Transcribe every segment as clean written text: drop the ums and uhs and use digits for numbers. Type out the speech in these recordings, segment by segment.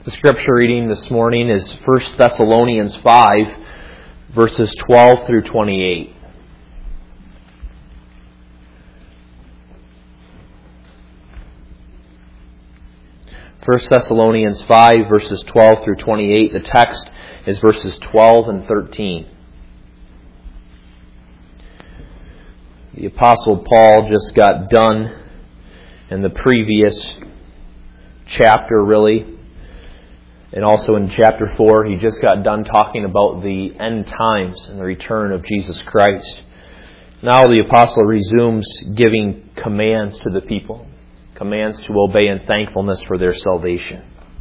The scripture reading this morning is 1 Thessalonians 5, verses 12 through 28. First Thessalonians 5, verses 12 through 28. The text is verses 12 and 13. The Apostle Paul just got done in the previous chapter, really. And also in chapter 4, he just got done talking about the end times and the return of Jesus Christ. Now the Apostle resumes giving commands to the people. Commands to obey in thankfulness for their salvation.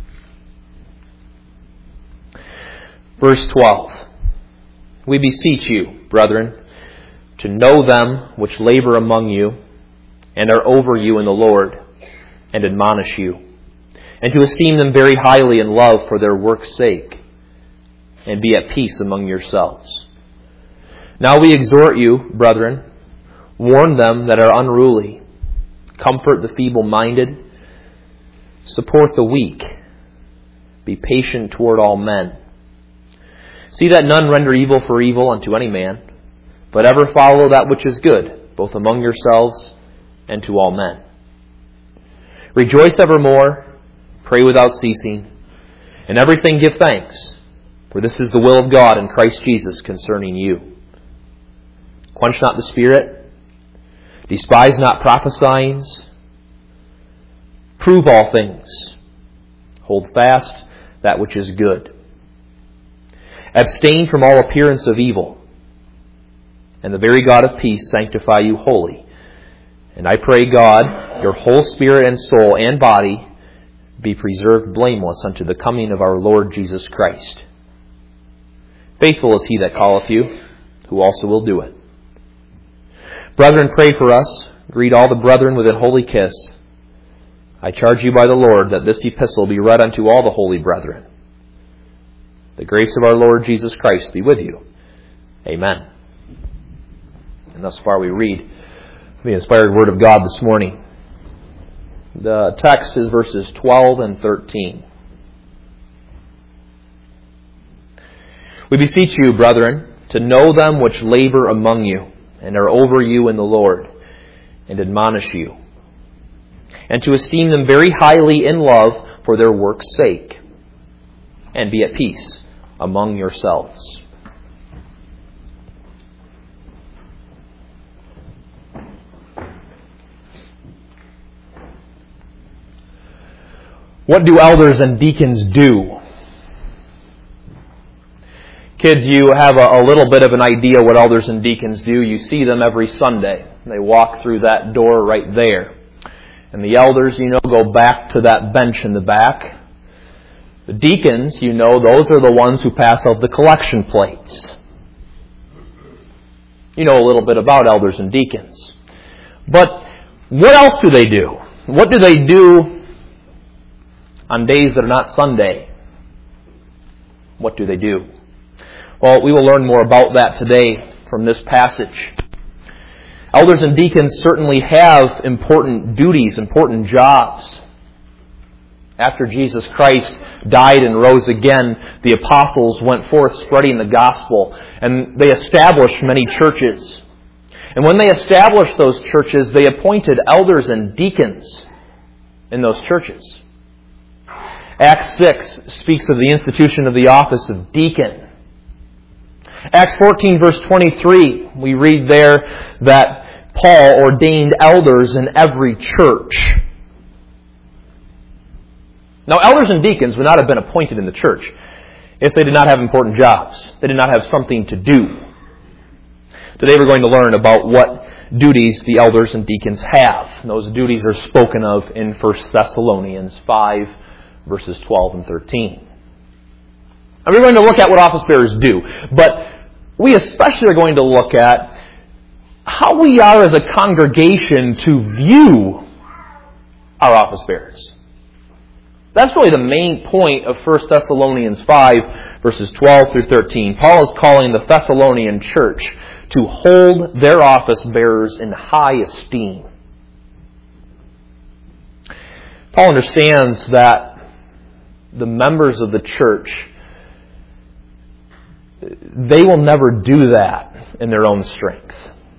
Verse 12. We beseech you, brethren, to know them which labor among you, and are over you in the Lord, and admonish you, and to esteem them very highly in love for their work's sake, and be at peace among yourselves. Now we exhort you, brethren, warn them that are unruly, comfort the feeble-minded, support the weak, be patient toward all men. See that none render evil for evil unto any man, but ever follow that which is good, both among yourselves and to all men. Rejoice evermore, pray without ceasing, in everything give thanks, for this is the will of God in Christ Jesus concerning you. Quench not the spirit, despise not prophesying, prove all things, hold fast that which is good. Abstain from all appearance of evil, and the very God of peace sanctify you wholly. And I pray God, your whole spirit and soul and body be preserved blameless unto the coming of our Lord Jesus Christ. Faithful is he that calleth you, who also will do it. Brethren, pray for us. Greet all the brethren with a holy kiss. I charge you by the Lord that this epistle be read unto all the holy brethren. The grace of our Lord Jesus Christ be with you. Amen. And thus far we read the inspired Word of God this morning. The text is verses 12 and 13. We beseech you, brethren, to know them which labor among you, and are over you in the Lord, and admonish you, and to esteem them very highly in love for their work's sake, and be at peace among yourselves. What do elders and deacons do? Kids, you have a little bit of an idea what elders and deacons do. You see them every Sunday. They walk through that door right there. And the elders, go back to that bench in the back. The deacons, those are the ones who pass out the collection plates. You know a little bit about elders and deacons. But what else do they do? What do they do on days that are not Sunday? What do they do? Well, we will learn more about that today from this passage. Elders and deacons certainly have important duties, important jobs. After Jesus Christ died and rose again, the apostles went forth spreading the gospel, and they established many churches. And when they established those churches, they appointed elders and deacons in those churches. Acts 6 speaks of the institution of the office of deacon. Acts 14 verse 23, we read there that Paul ordained elders in every church. Now, elders and deacons would not have been appointed in the church if they did not have important jobs. They did not have something to do. Today we're going to learn about what duties the elders and deacons have. And those duties are spoken of in 1 Thessalonians 5 verses 12 and 13. And we're going to look at what office bearers do. But we especially are going to look at how we are as a congregation to view our office bearers. That's really the main point of 1 Thessalonians 5, verses 12 through 13. Paul is calling the Thessalonian church to hold their office bearers in high esteem. Paul understands that the members of the church, they will never do that in their own strength.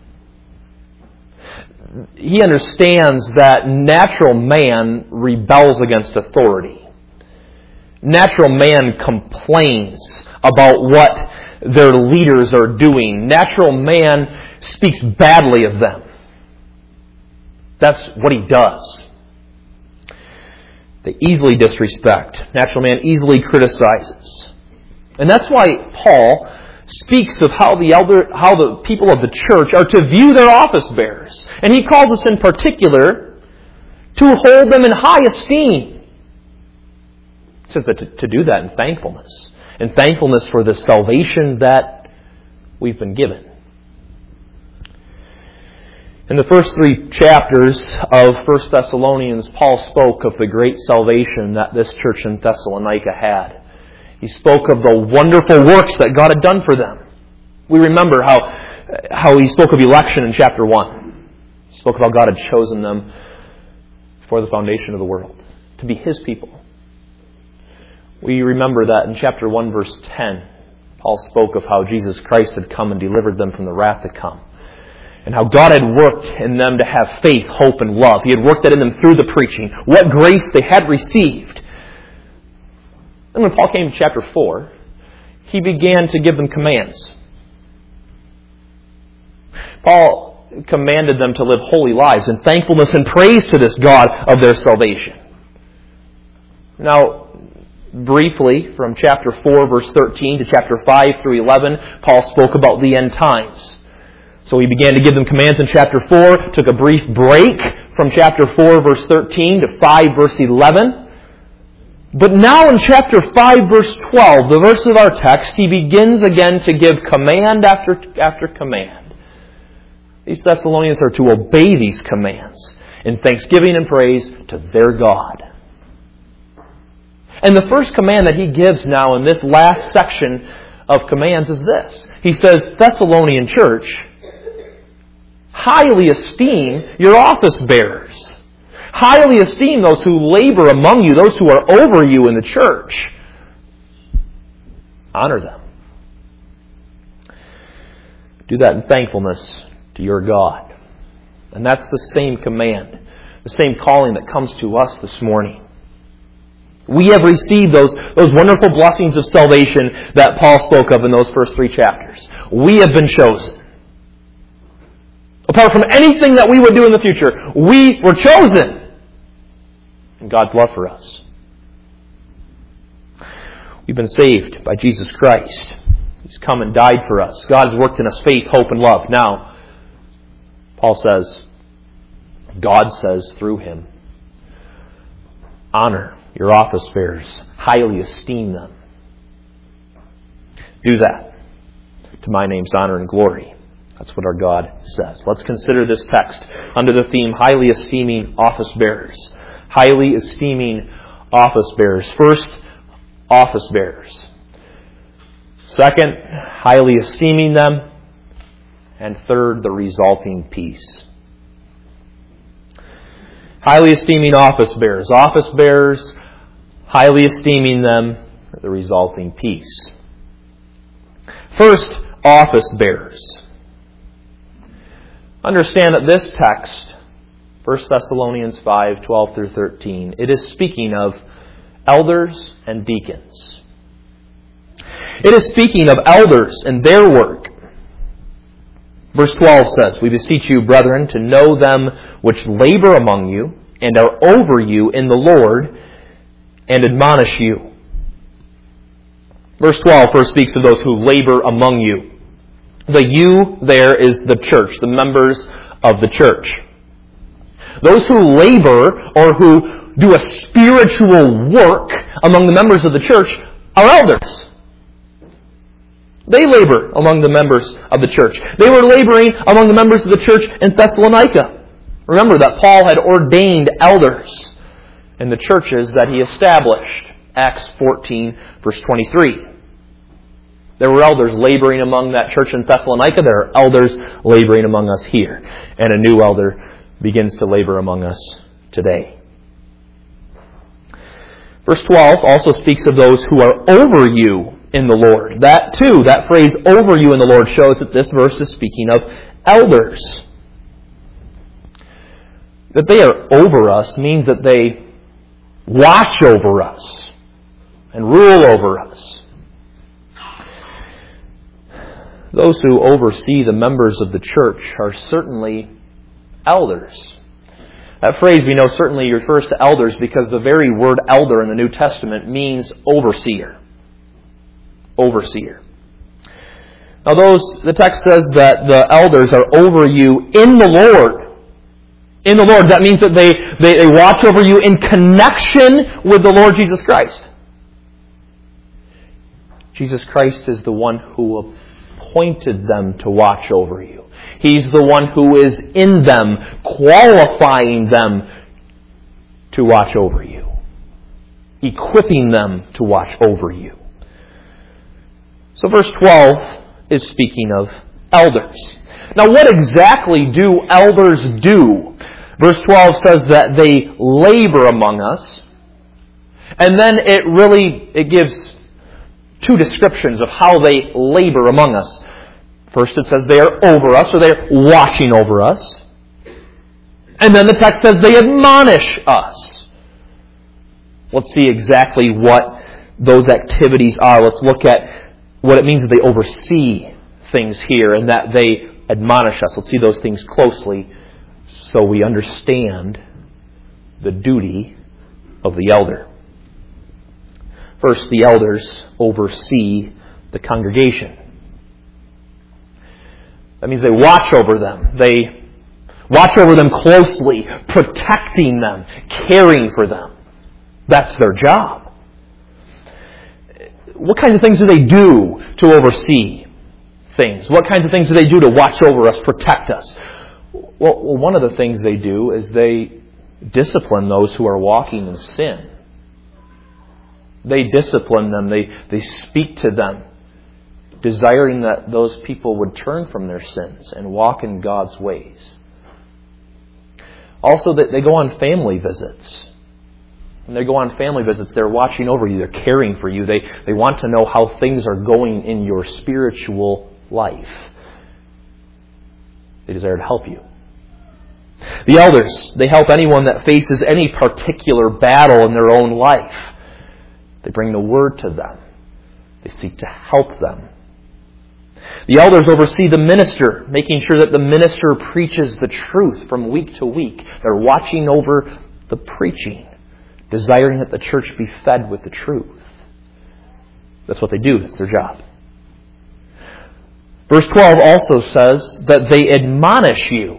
He understands that natural man rebels against authority. Natural man complains about what their leaders are doing. Natural man speaks badly of them. That's what he does. They easily disrespect. Natural man easily criticizes. And that's why Paul speaks of how the people of the church are to view their office bearers. And he calls us in particular to hold them in high esteem. He says that to do that in thankfulness. And thankfulness for the salvation that we've been given. In the first 3 chapters of 1 Thessalonians, Paul spoke of the great salvation that this church in Thessalonica had. He spoke of the wonderful works that God had done for them. We remember how he spoke of election in chapter 1. He spoke of how God had chosen them before the foundation of the world to be His people. We remember that in chapter 1, verse 10, Paul spoke of how Jesus Christ had come and delivered them from the wrath to come. And how God had worked in them to have faith, hope, and love. He had worked that in them through the preaching. What grace they had received. And when Paul came to chapter 4, he began to give them commands. Paul commanded them to live holy lives in thankfulness and praise to this God of their salvation. Now, briefly, from chapter 4, verse 13 to chapter 5 through 11, Paul spoke about the end times. So he began to give them commands in chapter 4, took a brief break from chapter 4, verse 13 to 5, verse 11. But now in chapter 5, verse 12, the verse of our text, he begins again to give command after command. These Thessalonians are to obey these commands in thanksgiving and praise to their God. And the first command that he gives now in this last section of commands is this. He says, Thessalonian church, highly esteem your office bearers. Highly esteem those who labor among you, those who are over you in the church. Honor them. Do that in thankfulness to your God. And that's the same command, the same calling that comes to us this morning. We have received those wonderful blessings of salvation that Paul spoke of in those first 3 chapters. We have been chosen. Apart from anything that we would do in the future, we were chosen in God's love for us. We've been saved by Jesus Christ. He's come and died for us. God has worked in us faith, hope, and love. Now, Paul says, God says through Him, honor your office bearers. Highly esteem them. Do that to my name's honor and glory. That's what our God says. Let's consider this text under the theme, highly esteeming office bearers. Highly esteeming office bearers. First, office bearers. Second, highly esteeming them. And third, the resulting peace. Highly esteeming office bearers. Office bearers, highly esteeming them, the resulting peace. First, office bearers. Understand that this text, 1 Thessalonians 5, 12 through 13, it is speaking of elders and deacons. It is speaking of elders and their work. Verse 12 says, we beseech you, brethren, to know them which labor among you and are over you in the Lord and admonish you. Verse 12 first speaks of those who labor among you. The you there is the church, the members of the church. Those who labor or who do a spiritual work among the members of the church are elders. They labor among the members of the church. They were laboring among the members of the church in Thessalonica. Remember that Paul had ordained elders in the churches that he established. Acts 14, verse 23. There were elders laboring among that church in Thessalonica. There are elders laboring among us here. And a new elder begins to labor among us today. Verse 12 also speaks of those who are over you in the Lord. That too, that phrase, over you in the Lord, shows that this verse is speaking of elders. That they are over us means that they watch over us and rule over us. Those who oversee the members of the church are certainly elders. That phrase we know certainly refers to elders because the very word elder in the New Testament means overseer. Overseer. Now the text says that the elders are over you in the Lord. In the Lord, that means that they watch over you in connection with the Lord Jesus Christ. Jesus Christ is the one who appointed them to watch over you. He's the one who is in them, qualifying them to watch over you. Equipping them to watch over you. So verse 12 is speaking of elders. Now what exactly do elders do? Verse 12 says that they labor among us. And then it gives two descriptions of how they labor among us. First it says they are over us, or they're watching over us. And then the text says they admonish us. Let's see exactly what those activities are. Let's look at what it means that they oversee things here and that they admonish us. Let's see those things closely so we understand the duty of the elder. First, the elders oversee the congregation. That means they watch over them. They watch over them closely, protecting them, caring for them. That's their job. What kinds of things do they do to oversee things? What kinds of things do they do to watch over us, protect us? Well, one of the things they do is they discipline those who are walking in sin. They discipline them. They speak to them, desiring that those people would turn from their sins and walk in God's ways. Also, they go on family visits. When they go on family visits, they're watching over you. They're caring for you. They want to know how things are going in your spiritual life. They desire to help you. The elders, they help anyone that faces any particular battle in their own life. They bring the word to them. They seek to help them. The elders oversee the minister, making sure that the minister preaches the truth from week to week. They're watching over the preaching, desiring that the church be fed with the truth. That's what they do. That's their job. Verse 12 also says that they admonish you.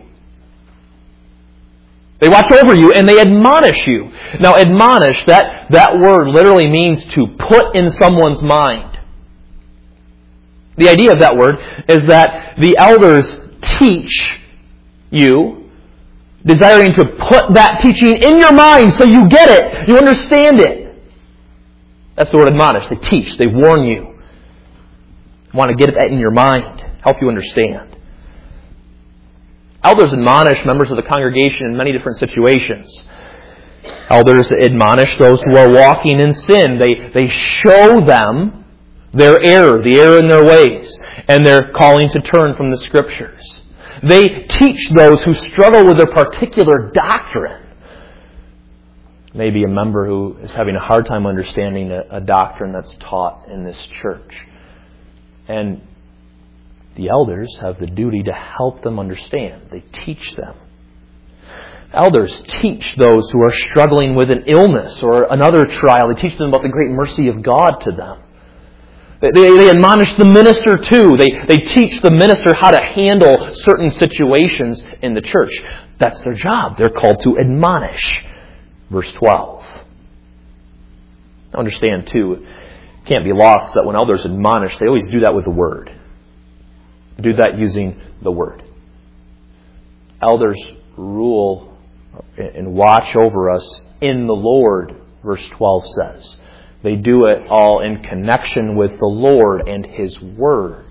They watch over you and they admonish you. Now, admonish, that word literally means to put in someone's mind. The idea of that word is that the elders teach you, desiring to put that teaching in your mind so you get it, you understand it. That's the word admonish. They teach, they warn you. Want to get it in your mind, help you understand. Elders admonish members of the congregation in many different situations. Elders admonish those who are walking in sin. They show them their error, the error in their ways, and they're calling to turn from the Scriptures. They teach those who struggle with their particular doctrine. Maybe a member who is having a hard time understanding a doctrine that's taught in this church. And the elders have the duty to help them understand. They teach them. Elders teach those who are struggling with an illness or another trial. They teach them about the great mercy of God to them. They admonish the minister too. They teach the minister how to handle certain situations in the church. That's their job. They're called to admonish. Verse 12. Understand too, it can't be lost that when elders admonish, they always do that with the Word. Do that using the Word. Elders rule and watch over us in the Lord, verse 12 says. They do it all in connection with the Lord and His Word.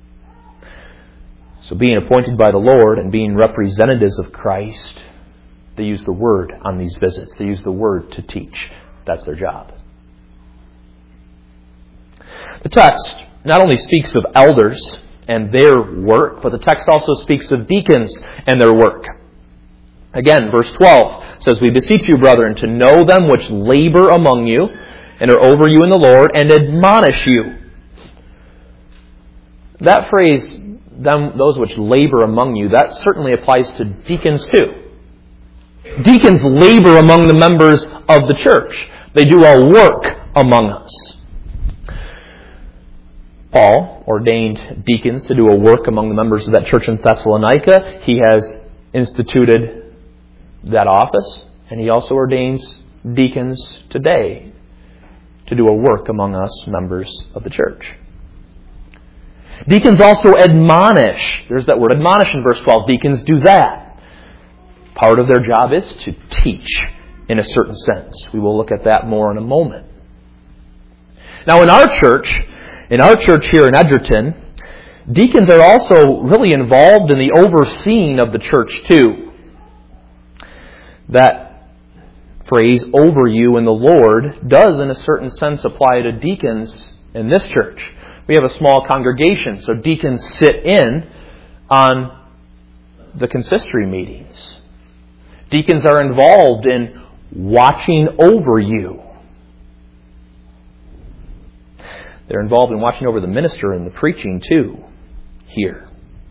So being appointed by the Lord and being representatives of Christ, They use the Word on these visits. They use the Word to teach. That's their job. The text not only speaks of elders and their work, but the text also speaks of deacons and their work. Again, verse 12 says, "We beseech you, brethren, to know them which labor among you and are over you in the Lord, and admonish you." That phrase, those which labor among you, that certainly applies to deacons too. Deacons labor among the members of the church. They do a work among us. Paul ordained deacons to do a work among the members of that church in Thessalonica. He has instituted that office, and he also ordains deacons today to do a work among us members of the church. Deacons also admonish. There's that word admonish in verse 12. Deacons do that. Part of their job is to teach in a certain sense. We will look at that more in a moment. Now in our church here in Edgerton, deacons are also really involved in the overseeing of the church too. That phrase, "over you in the Lord," does in a certain sense apply to deacons in this church. We have a small congregation, so deacons sit in on the consistory meetings. Deacons are involved in watching over you. They're involved in watching over the minister and the preaching too, here.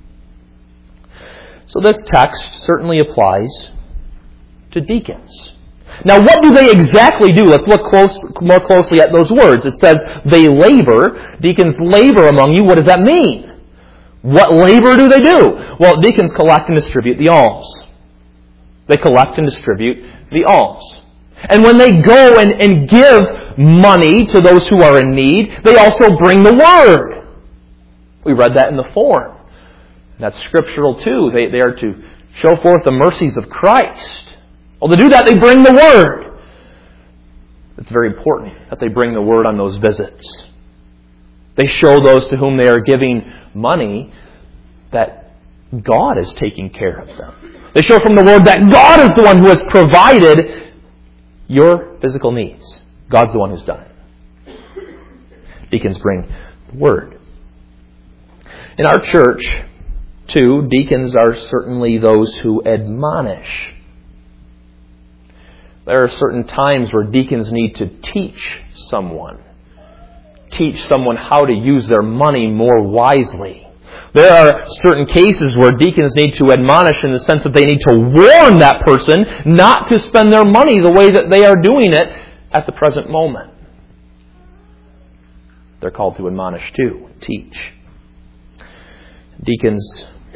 So this text certainly applies to deacons. Now, what do they exactly do? Let's look more closely at those words. It says, they labor. Deacons labor among you. What does that mean? What labor do they do? Well, deacons collect and distribute the alms. They collect and distribute the alms. And when they go and give money to those who are in need, they also bring the Word. We read that in the form. That's scriptural too. They are to show forth the mercies of Christ. Well, to do that, they bring the Word. It's very important that they bring the Word on those visits. They show those to whom they are giving money that God is taking care of them. They show from the Word that God is the one who has provided your physical needs. God's the one who's done it. Deacons bring the Word. In our church, too, deacons are certainly those who admonish. There are certain times where deacons need to teach someone how to use their money more wisely. There are certain cases where deacons need to admonish in the sense that they need to warn that person not to spend their money the way that they are doing it at the present moment. They're called to admonish too, teach. Deacons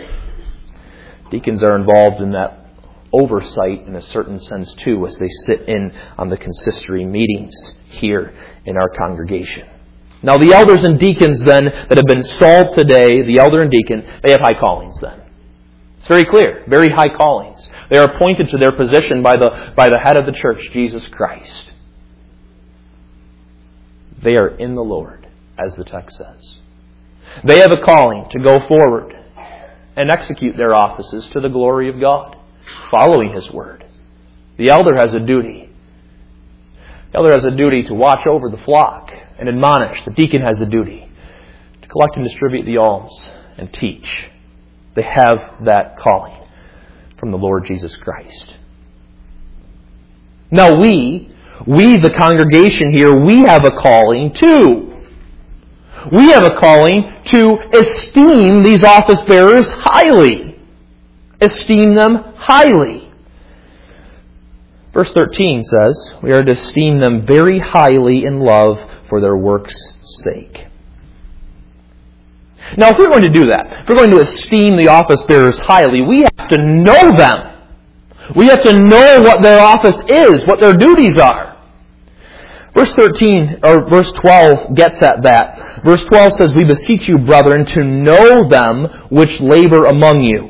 are involved in that oversight in a certain sense too, as they sit in on the consistory meetings here in our congregation. Now the elders and deacons then that have been installed today, the elder and deacon, they have high callings then. It's very clear, very high callings. They are appointed to their position by the head of the church, Jesus Christ. They are in the Lord, as the text says. They have a calling to go forward and execute their offices to the glory of God, following His Word. The elder has a duty. The elder has a duty to watch over the flock and admonish. The deacon has a duty to collect and distribute the alms and teach. They have that calling from the Lord Jesus Christ. Now we the congregation here, we have a calling too. We have a calling to esteem these office bearers highly. Esteem them highly. Verse 13 says, we are to esteem them very highly in love for their work's sake. Now, if we're going to do that, if we're going to esteem the office bearers highly, we have to know them. We have to know what their office is, what their duties are. Verse 12 gets at that. Verse 12 says, we beseech you, brethren, to know them which labor among you.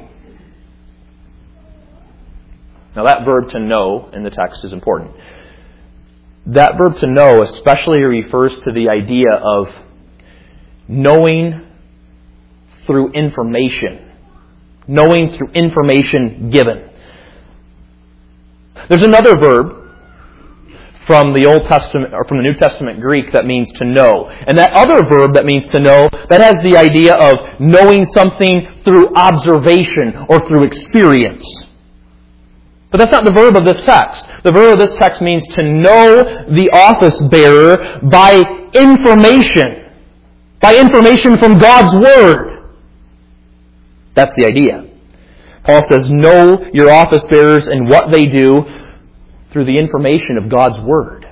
Now that verb to know in the text is important. That verb to know especially refers to the idea of knowing through information. Knowing through information given. There's another verb from the Old Testament or from the New Testament Greek that means to know. And that other verb that means to know, that has the idea of knowing something through observation or through experience. But that's not the verb of this text. The verb of this text means to know the office bearer by information. By information from God's Word. That's the idea. Paul says, know your office bearers and what they do through the information of God's Word.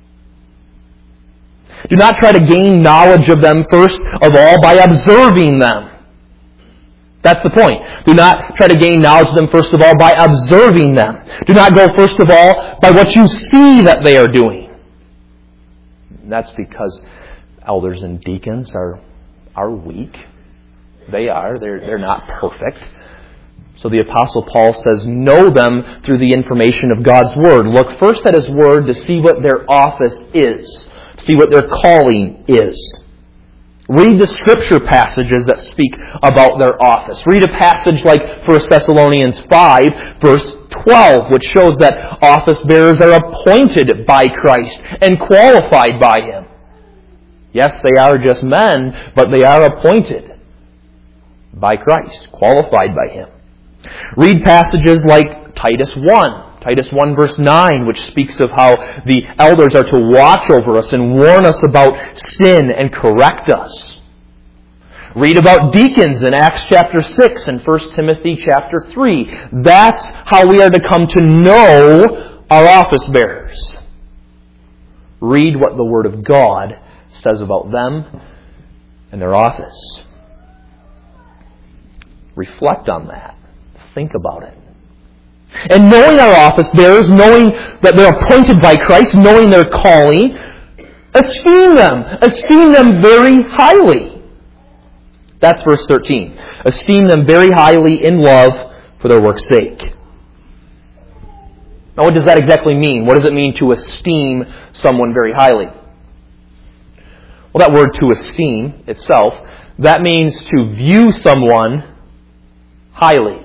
Do not try to gain knowledge of them first of all by observing them. That's the point. Do not try to gain knowledge of them first of all by observing them. Do not go first of all by what you see that they are doing. And that's because elders and deacons are weak. They are. They're not perfect. So the Apostle Paul says, know them through the information of God's Word. Look first at His Word to see what their office is. To see what their calling is. Read the Scripture passages that speak about their office. Read a passage like 1 Thessalonians 5, verse 12, which shows that office bearers are appointed by Christ and qualified by Him. Yes, they are just men, but they are appointed by Christ, qualified by Him. Read passages like Titus 1 verse 9, which speaks of how the elders are to watch over us and warn us about sin and correct us. Read about deacons in Acts chapter 6 and 1 Timothy chapter 3. That's how we are to come to know our office bearers. Read what the Word of God says about them and their office. Reflect on that. Think about it. And knowing our office bearers, knowing that they're appointed by Christ, knowing their calling, esteem them. Esteem them very highly. That's verse 13. Esteem them very highly in love for their work's sake. Now what does that exactly mean? What does it mean to esteem someone very highly? Well, that word to esteem itself, that means to view someone highly.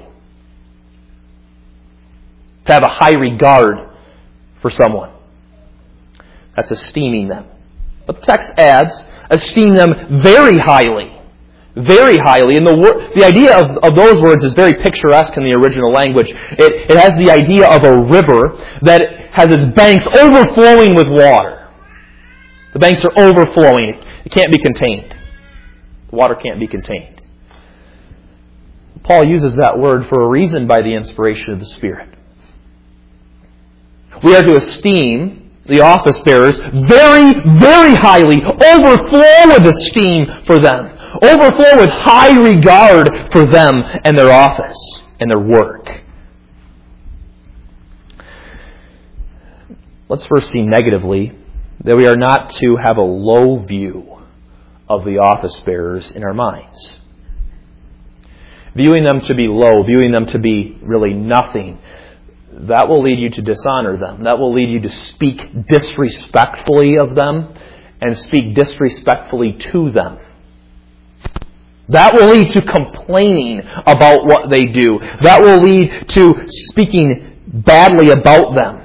To have a high regard for someone. That's esteeming them. But the text adds, esteem them very highly. Very highly. And the idea of those words is very picturesque in the original language. It has the idea of a river that has its banks overflowing with water. The banks are overflowing. It can't be contained. The water can't be contained. Paul uses that word for a reason by the inspiration of the Spirit. We are to esteem the office bearers very, very highly. Overflow with esteem for them. Overflow with high regard for them and their office and their work. Let's first see negatively that we are not to have a low view of the office bearers in our minds. Viewing them to be low, viewing them to be really nothing, that will lead you to dishonor them. That will lead you to speak disrespectfully of them and speak disrespectfully to them. That will lead to complaining about what they do. That will lead to speaking badly about them.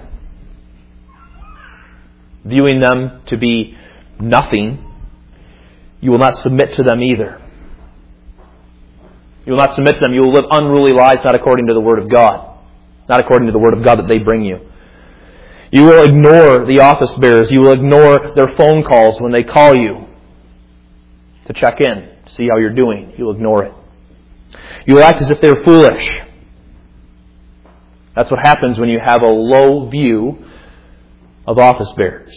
Viewing them to be nothing, you will not submit to them either. You will not submit to them. You will live unruly lives not according to the Word of God. Not according to the Word of God that they bring you. You will ignore the office bearers. You will ignore their phone calls when they call you to check in, to see how you're doing. You'll ignore it. You will act as if they're foolish. That's what happens when you have a low view of office bearers.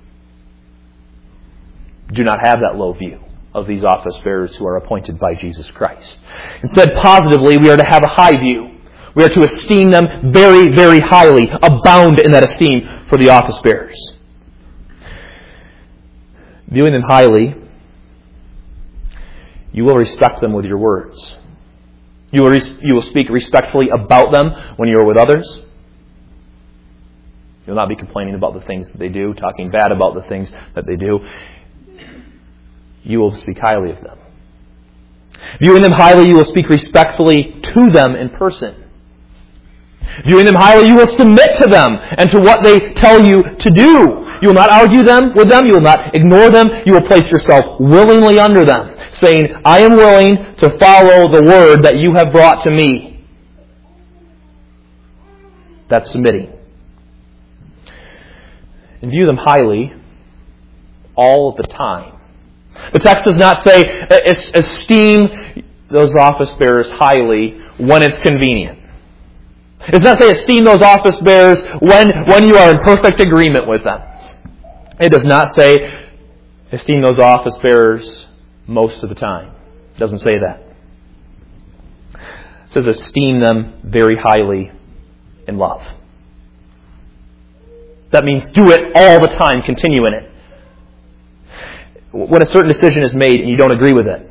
Do not have that low view of these office bearers who are appointed by Jesus Christ. Instead, positively, we are to have a high view. We are to esteem them very, very highly, abound in that esteem for the office bearers. Viewing them highly, you will respect them with your words. You will speak respectfully about them when you are with others. You'll not be complaining about the things that they do, talking bad about the things that they do. You will speak highly of them. Viewing them highly, you will speak respectfully to them in person. Viewing them highly, you will submit to them and to what they tell you to do. You will not argue with them. You will not ignore them. You will place yourself willingly under them, saying, I am willing to follow the word that you have brought to me. That's submitting. And view them highly all the time. The text does not say, esteem those office bearers highly when it's convenient. It does not say esteem those office bearers when you are in perfect agreement with them. It does not say esteem those office bearers most of the time. It doesn't say that. It says esteem them very highly in love. That means do it all the time, continue in it. When a certain decision is made and you don't agree with it,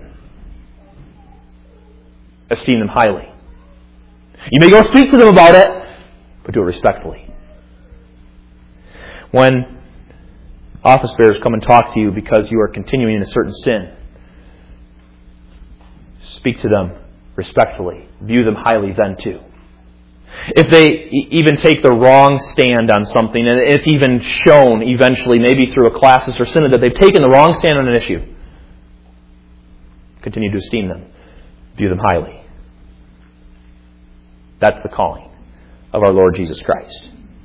esteem them highly. You may go speak to them about it, but do it respectfully. When office bearers come and talk to you because you are continuing in a certain sin, speak to them respectfully. View them highly then too. If they even take the wrong stand on something, and it's even shown eventually, maybe through a classis or synod, that they've taken the wrong stand on an issue, continue to esteem them. View them highly. That's the calling of our Lord Jesus Christ.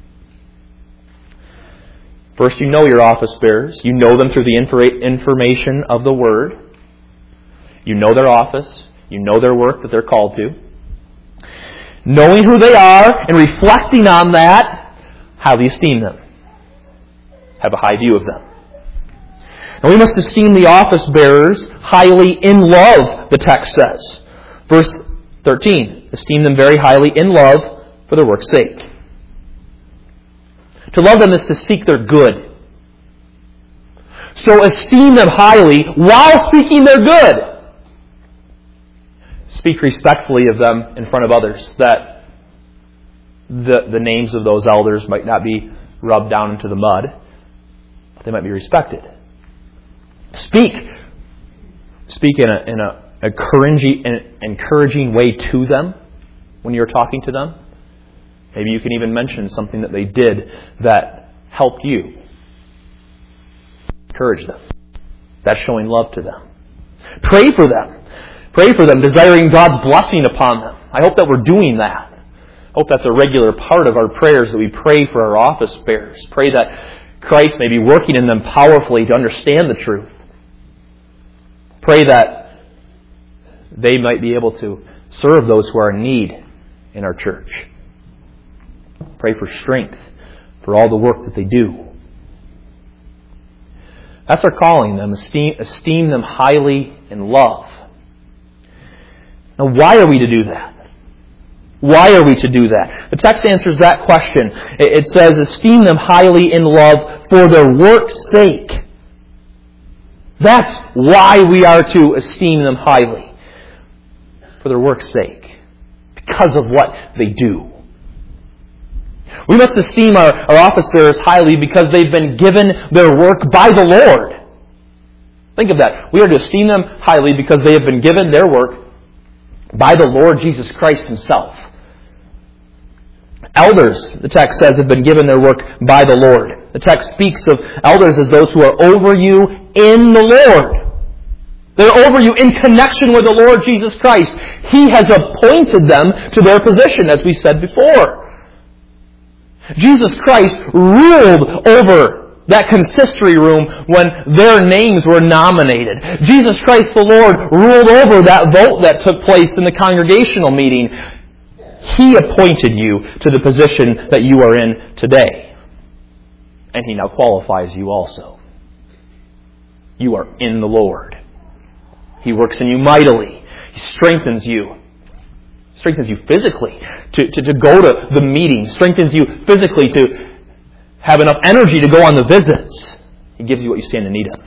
First, you know your office bearers. You know them through the information of the Word. You know their office. You know their work that they're called to. Knowing who they are and reflecting on that, how do you esteem them? Have a high view of them. And we must esteem the office bearers highly in love, the text says. Verse 13, esteem them very highly in love for their work's sake. To love them is to seek their good. So esteem them highly while seeking their good. Speak respectfully of them in front of others, that the names of those elders might not be rubbed down into the mud, but they might be respected. Speak in a encouraging way to them when you're talking to them. Maybe you can even mention something that they did that helped you. Encourage them. That's showing love to them. Pray for them. Pray for them, desiring God's blessing upon them. I hope that we're doing that. I hope that's a regular part of our prayers, that we pray for our office bearers. Pray that Christ may be working in them powerfully to understand the truth. Pray that they might be able to serve those who are in need in our church. Pray for strength for all the work that they do. That's our calling them. Esteem them highly in love. Now, why are we to do that? Why are we to do that? The text answers that question. It says, esteem them highly in love for their work's sake. That's why we are to esteem them highly. For their work's sake. Because of what they do. We must esteem our office bearers highly because they've been given their work by the Lord. Think of that. We are to esteem them highly because they have been given their work by the Lord Jesus Christ Himself. Elders, the text says, have been given their work by the Lord. The text speaks of elders as those who are over you in the Lord. They're over you in connection with the Lord Jesus Christ. He has appointed them to their position, as we said before. Jesus Christ ruled over that consistory room when their names were nominated. Jesus Christ the Lord ruled over that vote that took place in the congregational meeting. He appointed you to the position that you are in today. And He now qualifies you also. You are in the Lord. He works in you mightily. He strengthens you. Strengthens you physically to go to the meeting. Strengthens you physically to have enough energy to go on the visits. He gives you what you stand in need of.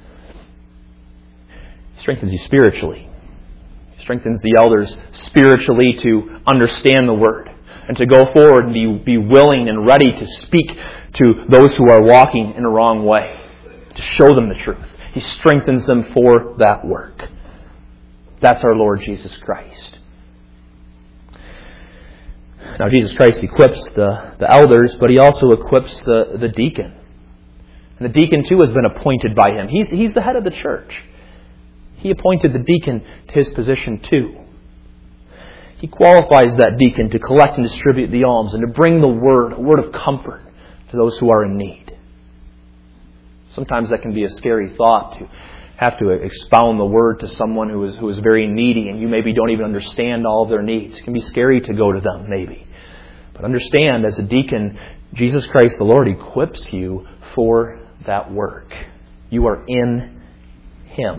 He strengthens you spiritually. He strengthens the elders spiritually to understand the Word and to go forward and be willing and ready to speak to those who are walking in a wrong way, to show them the truth. He strengthens them for that work. That's our Lord Jesus Christ. Now, Jesus Christ equips the elders, but He also equips the deacon. And the deacon, too, has been appointed by Him. He's the head of the church. He appointed the deacon to his position, too. He qualifies that deacon to collect and distribute the alms and to bring a word of comfort to those who are in need. Sometimes that can be a scary thought, to have to expound the word to someone who is very needy and you maybe don't even understand all of their needs. It can be scary to go to them, maybe. But understand, as a deacon, Jesus Christ the Lord equips you for that work. You are in Him.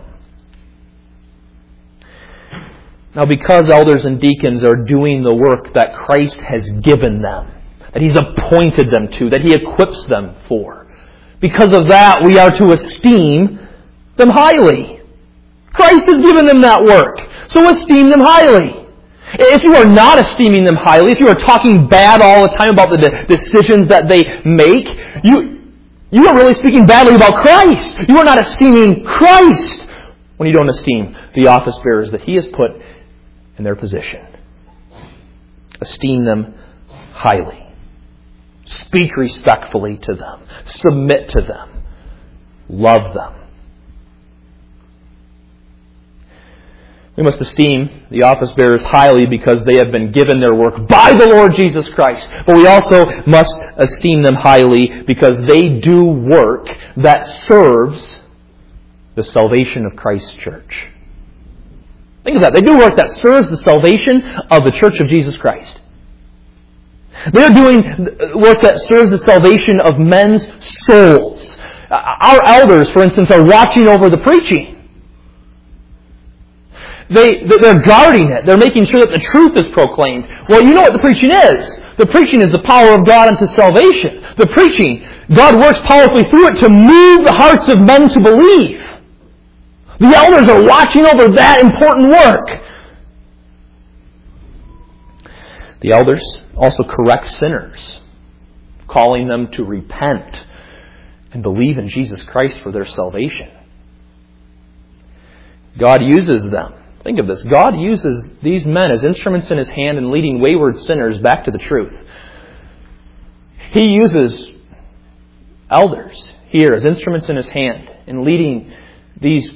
Now, because elders and deacons are doing the work that Christ has given them, that He's appointed them to, that He equips them for, because of that, we are to esteem them highly. Christ has given them that work, so esteem them highly. If you are not esteeming them highly, if you are talking bad all the time about the decisions that they make, you are really speaking badly about Christ. You are not esteeming Christ when you don't esteem the office bearers that He has put in their position. Esteem them highly. Speak respectfully to them. Submit to them. Love them. We must esteem the office bearers highly because they have been given their work by the Lord Jesus Christ. But we also must esteem them highly because they do work that serves the salvation of Christ's church. Think of that. They do work that serves the salvation of the church of Jesus Christ. They are doing work that serves the salvation of men's souls. Our elders, for instance, are watching over the preaching. They're guarding it. They're making sure that the truth is proclaimed. Well, you know what the preaching is. The preaching is the power of God unto salvation. The preaching, God works powerfully through it to move the hearts of men to believe. The elders are watching over that important work. The elders also correct sinners, calling them to repent and believe in Jesus Christ for their salvation. God uses them. Think of this. God uses these men as instruments in His hand in leading wayward sinners back to the truth. He uses elders here as instruments in His hand in leading these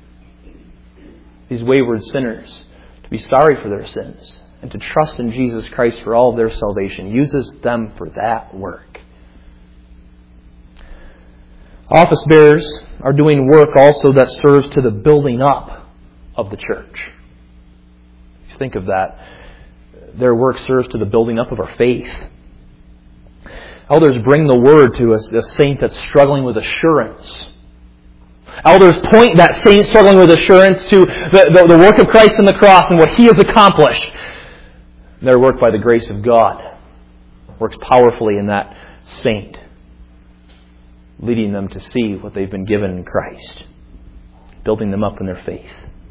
wayward sinners to be sorry for their sins and to trust in Jesus Christ for all of their salvation. Uses them for that work. Office bearers are doing work also that serves to the building up of the church. If you think of that, their work serves to the building up of our faith. Elders bring the word to a saint that's struggling with assurance. Elders point that saint struggling with assurance to the work of Christ on the cross and what He has accomplished. Their work, by the grace of God, works powerfully in that saint, leading them to see what they've been given in Christ, building them up in their faith.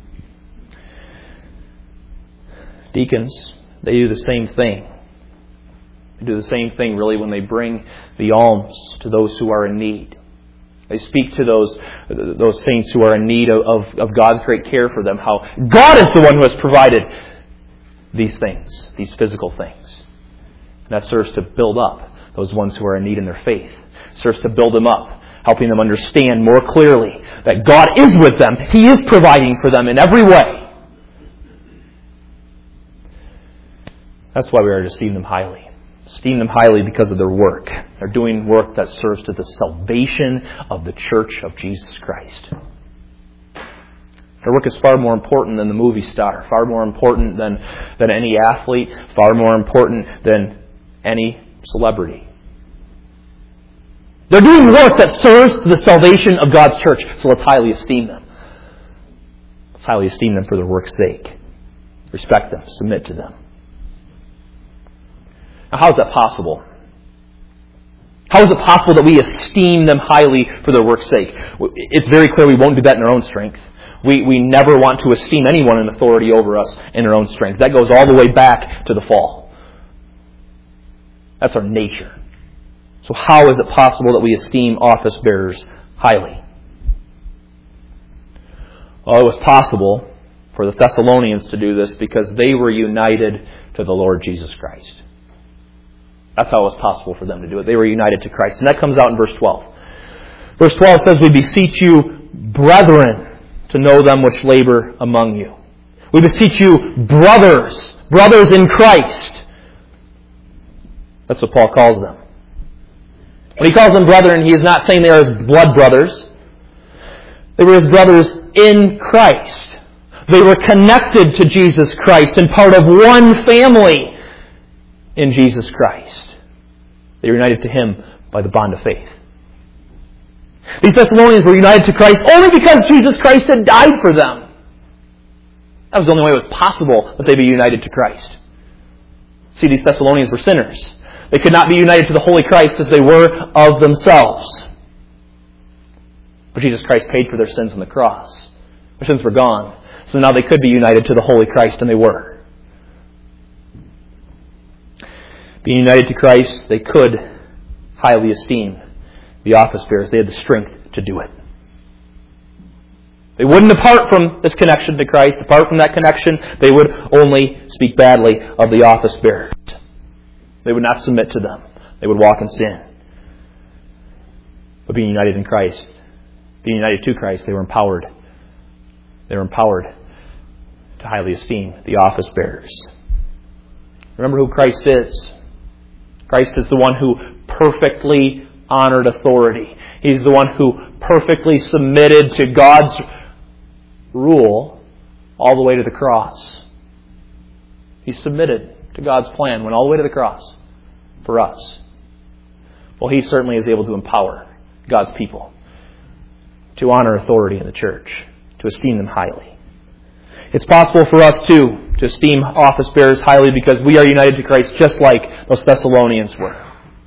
Deacons, they do the same thing. They do the same thing, really, when they bring the alms to those who are in need. They speak to those saints who are in need of God's great care for them, how God is the one who has provided these things, these physical things. And that serves to build up those ones who are in need in their faith. It serves to build them up, helping them understand more clearly that God is with them. He is providing for them in every way. That's why we are to esteem them highly. Esteem them highly because of their work. They're doing work that serves to the salvation of the church of Jesus Christ. Their work is far more important than the movie star, far more important than any athlete, far more important than any celebrity. They're doing work that serves to the salvation of God's church, so let's highly esteem them. Let's highly esteem them for their work's sake. Respect them, submit to them. Now, how is that possible? How is it possible that we esteem them highly for their work's sake? It's very clear we won't do that in our own strength. We never want to esteem anyone in authority over us in our own strength. That goes all the way back to the fall. That's our nature. So how is it possible that we esteem office bearers highly? Well, it was possible for the Thessalonians to do this because they were united to the Lord Jesus Christ. That's how it was possible for them to do it. They were united to Christ. And that comes out in verse 12. Verse 12 says, we beseech you, brethren, to know them which labor among you. We beseech you, brothers in Christ. That's what Paul calls them. When he calls them brethren, he is not saying they are his blood brothers. They were his brothers in Christ. They were connected to Jesus Christ and part of one family in Jesus Christ. They were united to Him by the bond of faith. These Thessalonians were united to Christ only because Jesus Christ had died for them. That was the only way it was possible that they be united to Christ. See, these Thessalonians were sinners. They could not be united to the Holy Christ as they were of themselves. But Jesus Christ paid for their sins on the cross. Their sins were gone. So now they could be united to the Holy Christ, and they were. Being united to Christ, they could highly esteem the office bearers. They had the strength to do it. They wouldn't depart from this connection to Christ. Apart from that connection, they would only speak badly of the office bearers. They would not submit to them. They would walk in sin. But being united in Christ, being united to Christ, they were empowered. They were empowered to highly esteem the office bearers. Remember who Christ is. Christ is the one who perfectly honored authority. He's the one who perfectly submitted to God's rule all the way to the cross. He submitted to God's plan, went all the way to the cross for us. Well, He certainly is able to empower God's people to honor authority in the church, to esteem them highly. It's possible for us, too, to esteem office bearers highly because we are united to Christ just like those Thessalonians were.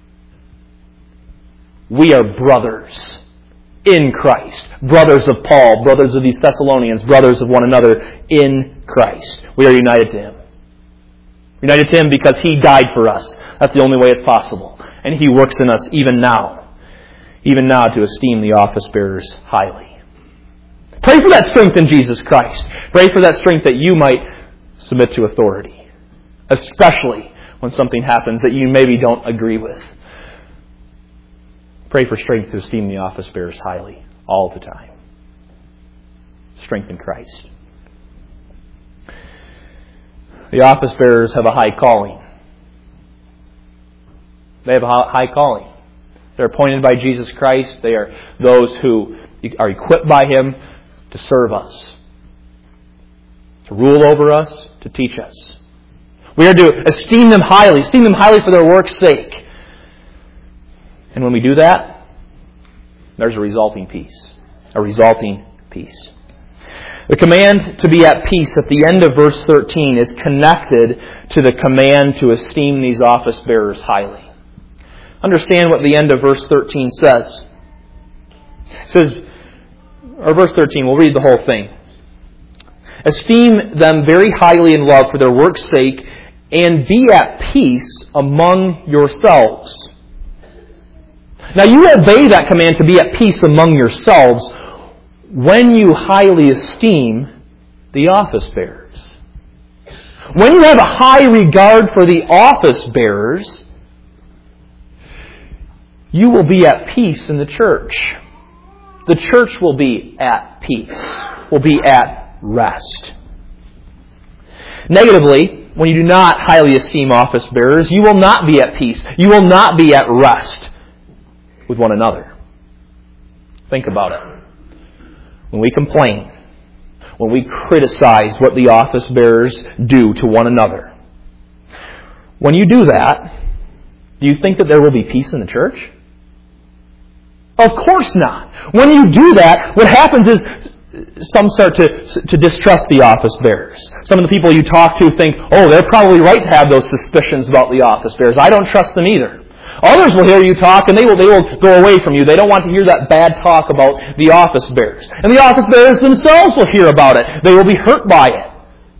We are brothers in Christ. Brothers of Paul, brothers of these Thessalonians, brothers of one another in Christ. We are united to Him. United to Him because He died for us. That's the only way it's possible. And He works in us even now to esteem the office bearers highly. Pray for that strength in Jesus Christ. Pray for that strength that you might submit to authority. Especially when something happens that you maybe don't agree with. Pray for strength to esteem the office bearers highly all the time. Strength in Christ. The office bearers have a high calling. They have a high calling. They're appointed by Jesus Christ. They are those who are equipped by Him to serve us, to rule over us, to teach us. We are to esteem them highly for their work's sake. And when we do that, there's a resulting peace. The command to be at peace at the end of verse 13 is connected to the command to esteem these office bearers highly. Understand what the end of verse 13 says. It says, or verse 13, we'll read the whole thing. Esteem them very highly in love for their work's sake, and be at peace among yourselves. Now you obey that command to be at peace among yourselves when you highly esteem the office bearers. When you have a high regard for the office bearers, you will be at peace in the church. The church will be at peace, will be at rest. Negatively, when you do not highly esteem office bearers, you will not be at peace. You will not be at rest with one another. Think about it. When we complain, when we criticize what the office bearers do to one another, when you do that, do you think that there will be peace in the church? Of course not. When you do that, what happens is some start to distrust the office bearers. Some of the people you talk to think, oh, they're probably right to have those suspicions about the office bearers. I don't trust them either. Others will hear you talk and they will go away from you. They don't want to hear that bad talk about the office bearers. And the office bearers themselves will hear about it. They will be hurt by it.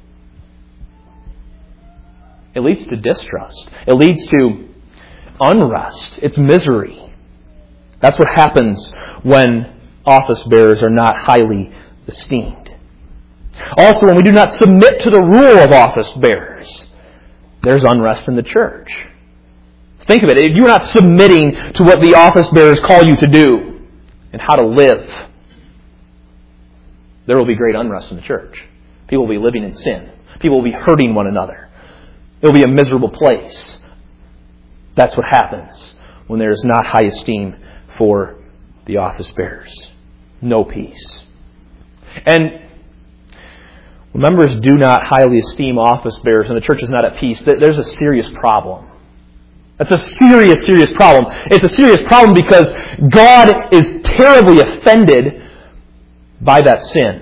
It leads to distrust. It leads to unrest. It's misery. That's what happens when office bearers are not highly esteemed. Also, when we do not submit to the rule of office bearers, there's unrest in the church. Think of it. If you're not submitting to what the office bearers call you to do and how to live, there will be great unrest in the church. People will be living in sin. People will be hurting one another. It will be a miserable place. That's what happens when there is not high esteem for the office bearers. No peace. And when members do not highly esteem office bearers and the church is not at peace, there's a serious problem. That's a serious, serious problem. It's a serious problem because God is terribly offended by that sin.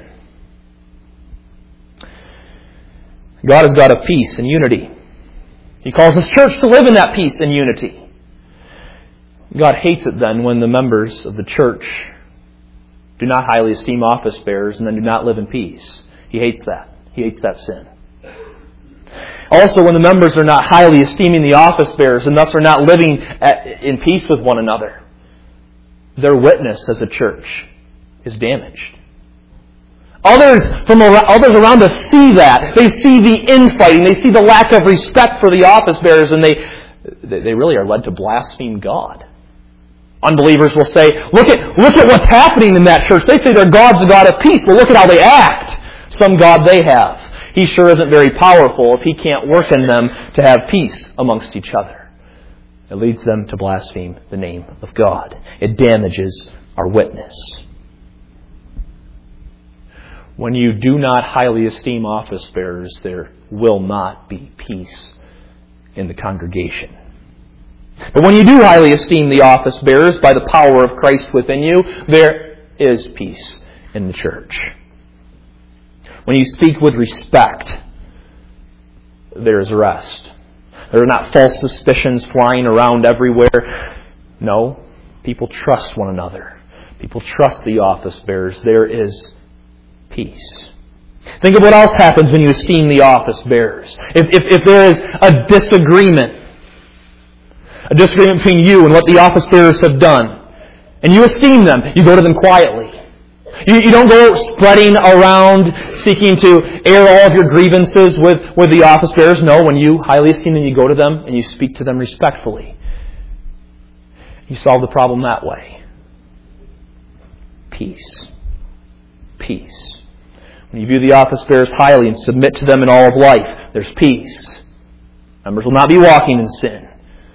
God is God of peace and unity. He calls His church to live in that peace and unity. God hates it then when the members of the church do not highly esteem office bearers and then do not live in peace. He hates that. He hates that sin. Also, when the members are not highly esteeming the office bearers and thus are not living in peace with one another, their witness as a church is damaged. Others around us see that. They see the infighting. They see the lack of respect for the office bearers, and they really are led to blaspheme God. Unbelievers will say, look at what's happening in that church. They say their God's a God of peace. Well, look at how they act. Some God they have. He sure isn't very powerful if He can't work in them to have peace amongst each other. It leads them to blaspheme the name of God. It damages our witness. When you do not highly esteem office bearers, there will not be peace in the congregation. But when you do highly esteem the office bearers by the power of Christ within you, there is peace in the church. When you speak with respect, there is rest. There are not false suspicions flying around everywhere. No, people trust one another. People trust the office bearers. There is peace. Think of what else happens when you esteem the office bearers. If there is a disagreement between you and what the office bearers have done, and you esteem them, you go to them quietly. You don't go spreading around seeking to air all of your grievances with the office bearers. No, when you highly esteem them, you go to them and you speak to them respectfully. You solve the problem that way. Peace. Peace. When you view the office bearers highly and submit to them in all of life, there's peace. Members will not be walking in sin.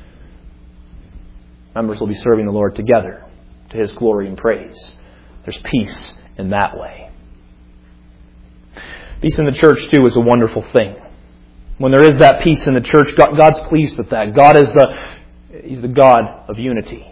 Members will be serving the Lord together to His glory and praise. There's peace in that way. Peace in the church, too, is a wonderful thing. When there is that peace in the church, God's pleased with that. God is He's the God of unity.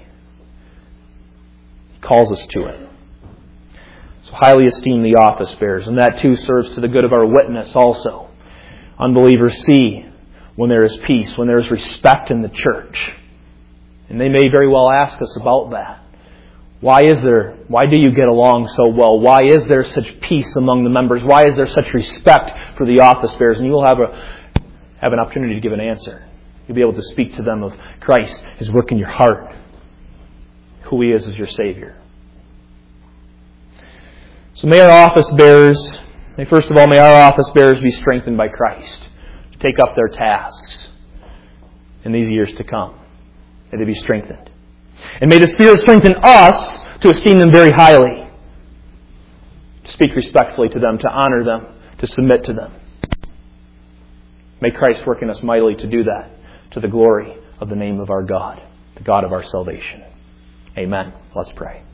He calls us to it. So highly esteem the office bearers, and that too serves to the good of our witness also. Unbelievers see when there is peace, when there is respect in the church. And they may very well ask us about that. Why do you get along so well? Why is there such peace among the members? Why is there such respect for the office bearers? And you will have an opportunity to give an answer. You'll be able to speak to them of Christ, His work in your heart, who He is as your Savior. So may our office bearers be strengthened by Christ to take up their tasks in these years to come. May they be strengthened. And may the Spirit strengthen us to esteem them very highly, to speak respectfully to them, to honor them, to submit to them. May Christ work in us mightily to do that, to the glory of the name of our God, the God of our salvation. Amen. Let's pray.